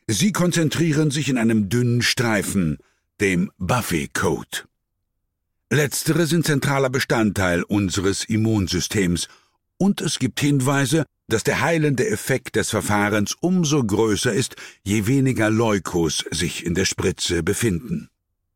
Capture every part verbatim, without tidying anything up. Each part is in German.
Sie konzentrieren sich in einem dünnen Streifen, dem Buffy-Code. Letztere sind zentraler Bestandteil unseres Immunsystems, und es gibt Hinweise, dass der heilende Effekt des Verfahrens umso größer ist, je weniger Leukos sich in der Spritze befinden.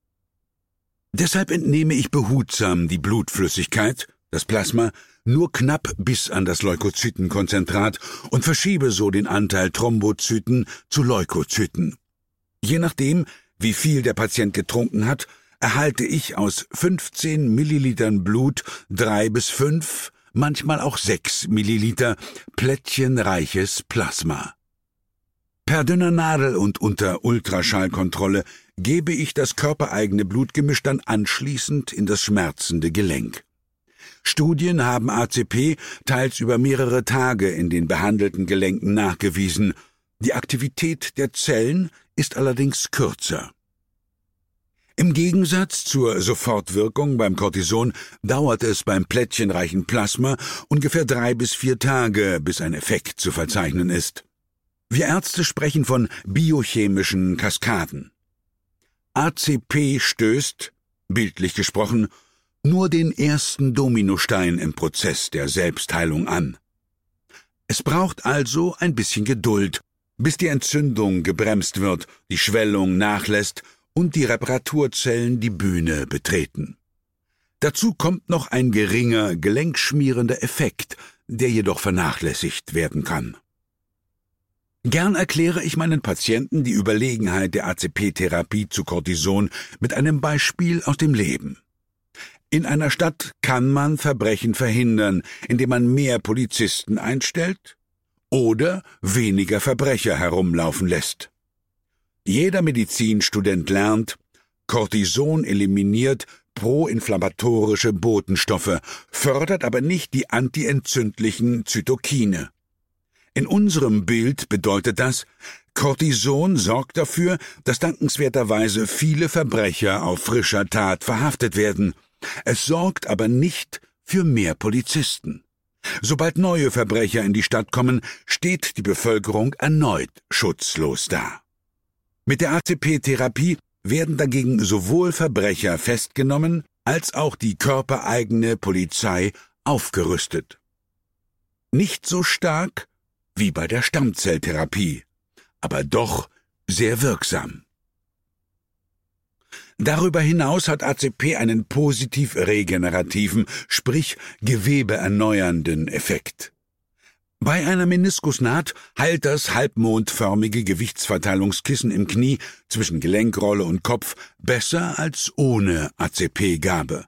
Deshalb entnehme ich behutsam die Blutflüssigkeit, das Plasma, nur knapp bis an das Leukozytenkonzentrat und verschiebe so den Anteil Thrombozyten zu Leukozyten. Je nachdem, wie viel der Patient getrunken hat, erhalte ich aus fünfzehn Millilitern Blut drei bis fünf, manchmal auch sechs Milliliter plättchenreiches Plasma. Per dünner Nadel und unter Ultraschallkontrolle gebe ich das körpereigene Blutgemisch dann anschließend in das schmerzende Gelenk. Studien haben A C P teils über mehrere Tage in den behandelten Gelenken nachgewiesen. Die Aktivität der Zellen ist allerdings kürzer. Im Gegensatz zur Sofortwirkung beim Cortison dauert es beim plättchenreichen Plasma ungefähr drei bis vier Tage, bis ein Effekt zu verzeichnen ist. Wir Ärzte sprechen von biochemischen Kaskaden. A C P stößt, bildlich gesprochen, nur den ersten Dominostein im Prozess der Selbstheilung an. Es braucht also ein bisschen Geduld, bis die Entzündung gebremst wird, die Schwellung nachlässt und die Reparaturzellen die Bühne betreten. Dazu kommt noch ein geringer, gelenkschmierender Effekt, der jedoch vernachlässigt werden kann. Gern erkläre ich meinen Patienten die Überlegenheit der A C P-Therapie zu Cortison mit einem Beispiel aus dem Leben. In einer Stadt kann man Verbrechen verhindern, indem man mehr Polizisten einstellt oder weniger Verbrecher herumlaufen lässt. Jeder Medizinstudent lernt, Cortison eliminiert proinflammatorische Botenstoffe, fördert aber nicht die antientzündlichen Zytokine. In unserem Bild bedeutet das, Cortison sorgt dafür, dass dankenswerterweise viele Verbrecher auf frischer Tat verhaftet werden. Es sorgt aber nicht für mehr Polizisten. Sobald neue Verbrecher in die Stadt kommen, steht die Bevölkerung erneut schutzlos da. Mit der A C P-Therapie werden dagegen sowohl Verbrecher festgenommen, als auch die körpereigene Polizei aufgerüstet. Nicht so stark wie bei der Stammzelltherapie, aber doch sehr wirksam. Darüber hinaus hat A C P einen positiv regenerativen, sprich gewebeerneuernden Effekt. Bei einer Meniskusnaht heilt das halbmondförmige Gewichtsverteilungskissen im Knie zwischen Gelenkrolle und Kopf besser als ohne A C P-Gabe.